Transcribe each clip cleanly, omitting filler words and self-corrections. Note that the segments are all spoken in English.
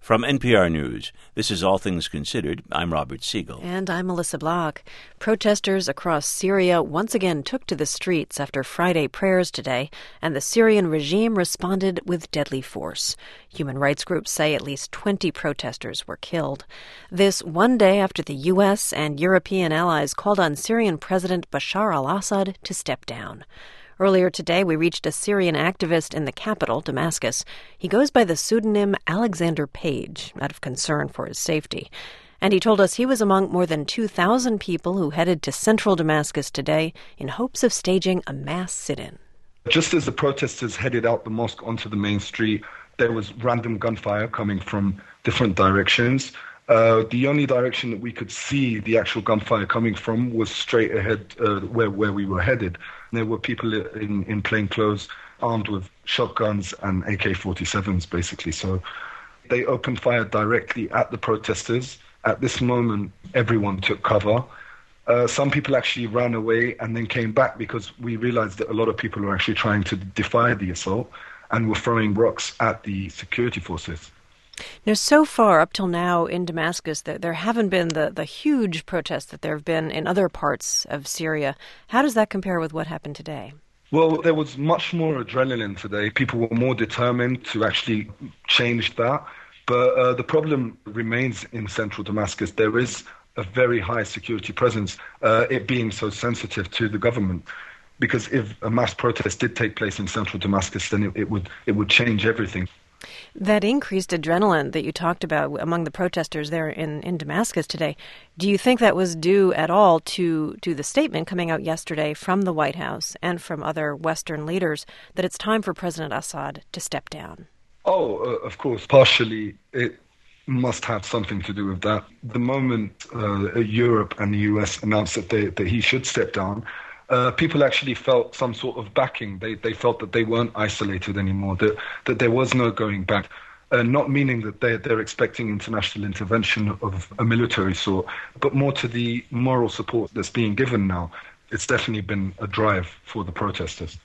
From NPR News, this is All Things Considered. I'm Robert Siegel. And I'm Melissa Block. Protesters across Syria once again took to the streets after Friday prayers today, and the Syrian regime responded with deadly force. Human rights groups say at least 20 protesters were killed. This one day after the U.S. and European allies called on Syrian President Bashar al-Assad to step down. Earlier today, we reached a Syrian activist in the capital, Damascus. He goes by the pseudonym Alexander Page, out of concern for his safety. And he told us he was among more than 2,000 people who headed to central Damascus today in hopes of staging a mass sit-in. Just as the protesters headed out the mosque onto the main street, there was random gunfire coming from different directions. The only direction that we could see the actual gunfire coming from was straight ahead where we were headed. There were people in plain clothes, armed with shotguns and AK-47s, basically. So they opened fire directly at the protesters. At this moment, everyone took cover. Some people actually ran away and then came back because we realized that a lot of people were actually trying to defy the assault and were throwing rocks at the security forces. Now, so far, up till now in Damascus, there haven't been the huge protests that there have been in other parts of Syria. How does that compare with what happened today? Well, there was much more adrenaline today. People were more determined to actually change that. But the problem remains in central Damascus. There is a very high security presence, it being so sensitive to the government. Because if a mass protest did take place in central Damascus, then it would change everything. That increased adrenaline that you talked about among the protesters there in Damascus today, do you think that was due at all to the statement coming out yesterday from the White House and from other Western leaders that it's time for President Assad to step down? Oh, of course, partially it must have something to do with that. The moment Europe and the US announced that he should step down, people actually felt some sort of backing. They felt that they weren't isolated anymore, that there was no going back. Not meaning that they're expecting international intervention of a military sort, but more to the moral support that's being given now. It's definitely been a drive for the protesters.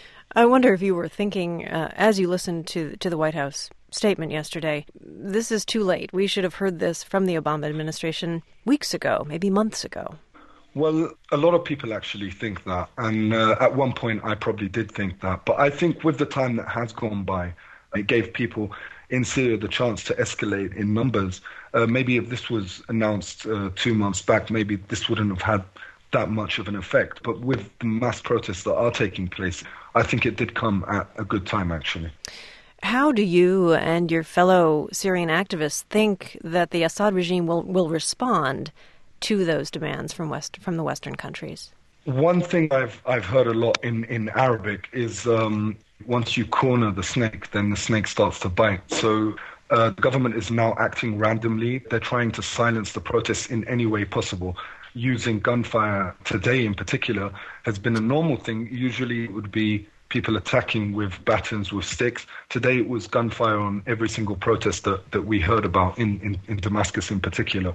I wonder if you were thinking, as you listened to the White House statement yesterday, this is too late. We should have heard this from the Obama administration weeks ago, maybe months ago. Well, a lot of people actually think that, and at one point I probably did think that. But I think with the time that has gone by, it gave people in Syria the chance to escalate in numbers. Maybe if this was announced 2 months back, maybe this wouldn't have had that much of an effect. But with the mass protests that are taking place, I think it did come at a good time, actually. How do you and your fellow Syrian activists think that the Assad regime will respond to those demands from the Western countries? One thing I've heard a lot in Arabic is once you corner the snake, then the snake starts to bite. So the government is now acting randomly. They're trying to silence the protests in any way possible. Using gunfire today in particular has been a normal thing. Usually it would be people attacking with batons, with sticks. Today it was gunfire on every single protest that we heard about in Damascus in particular.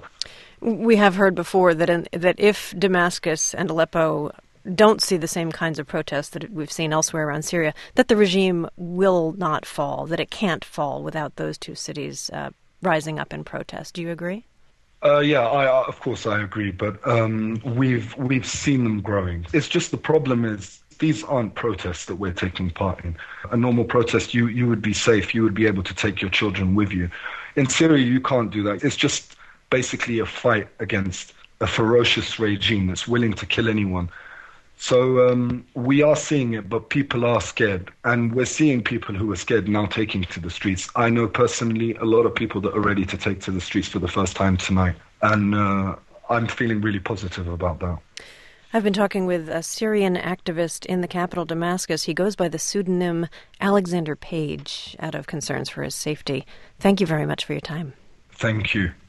We have heard before that if Damascus and Aleppo don't see the same kinds of protests that we've seen elsewhere around Syria, that the regime will not fall, that it can't fall without those two cities rising up in protest. Do you agree? Yeah, of course I agree, but we've seen them growing. It's just the problem is these aren't protests that we're taking part in. A normal protest, you would be safe, you would be able to take your children with you. In Syria, you can't do that. It's just basically a fight against a ferocious regime that's willing to kill anyone. So we are seeing it, but people are scared. And we're seeing people who are scared now taking to the streets. I know personally a lot of people that are ready to take to the streets for the first time tonight. And I'm feeling really positive about that. I've been talking with a Syrian activist in the capital, Damascus. He goes by the pseudonym Alexander Page out of concerns for his safety. Thank you very much for your time. Thank you.